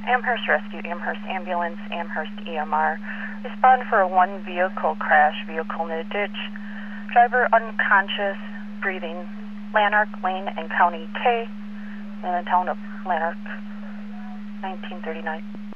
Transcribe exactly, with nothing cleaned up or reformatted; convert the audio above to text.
Amherst Rescue, Amherst Ambulance, Amherst E M R. Respond for a one vehicle crash, vehicle in a ditch. Driver unconscious, breathing. Lanark Lane and County K in the town of Lanark, nineteen thirty-nine.